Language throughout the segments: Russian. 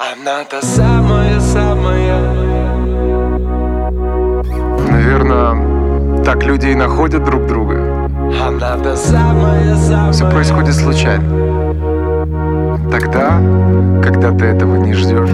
Она та самая-самая. Наверное, так люди и находят друг друга. Она та самая-самая. Все происходит случайно. Тогда, когда ты этого не ждешь.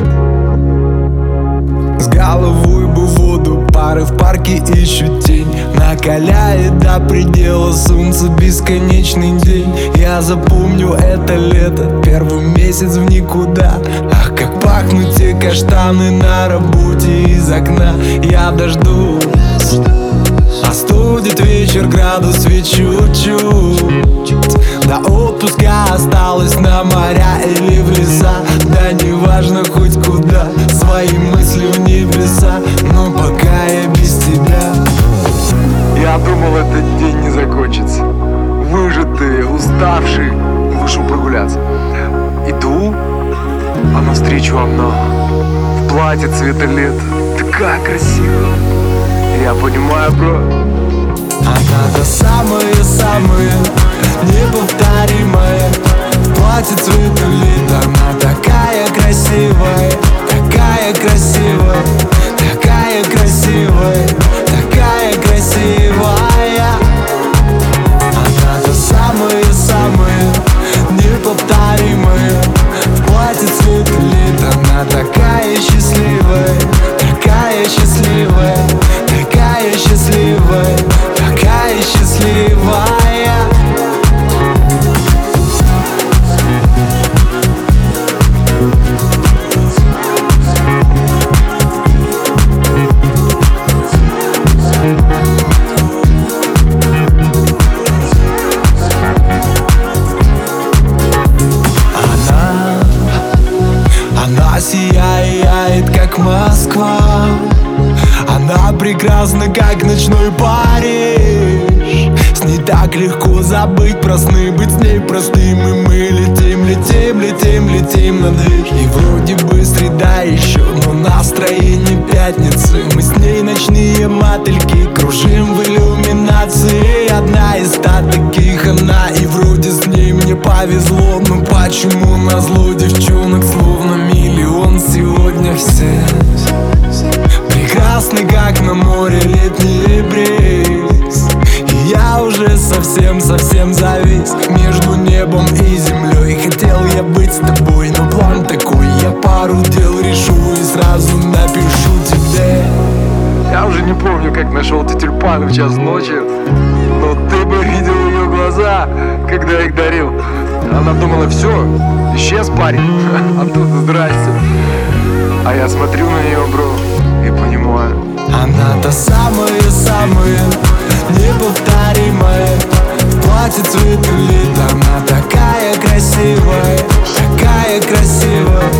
С головой бы в воду, пары в парке ищут тень. Накаляет до предела солнце, бесконечный день. Я запомню это лето, первый месяц в никуда. Ах, как пахнут те каштаны на работе из окна. Я дождусь, остудит вечер градус ведь чуть-чуть. До отпуска осталось на моря или в леса. Да неважно хоть куда, свои мысли в небеса. Но пока я без тебя. Я думал, этот день не закончится. Выжатый, уставший, вышел прогуляться. Иду, а навстречу она в платье цвета лета. Такая красивая. Я понимаю, бро. Она та самая-самая, неповторимая. Платье цвета лета. Она такая красивая, такая красивая, такая красивая, такая красивая. Она та самая-самая, неповторимая. В платье цвета лета. Она такая счастливая, такая счастливая, такая счастливая, такая счастливая. Она сияет, как Москва. Она прекрасна, как ночной Париж. С ней так легко забыть про сны, быть с ней простым. И мы летим, летим, летим, летим над их. И вроде бы среда еще, но настроение пятницы. Мы с ней ночные мотыльки, кружим в иллюминации. Одна из 100 таких она, и вроде с ней мне повезло. Но почему назло девчонок словно миллион сегодня все прекрасный, как на море летний бриз. И я уже совсем завис между небом и землей. Хотел я быть с тобой, но план такой: я пару дел решу и сразу напишу тебе. Я уже не помню, как нашел эти тюльпаны в час ночи. Но ты бы видел ее глаза, когда я их дарил. Она думала, все, исчез парень. А тут здрасте. А я смотрю на нее, бро, и понимаю. Она та самая-самая, неповторимая. В платье цвета лета. Она такая красивая, такая красивая,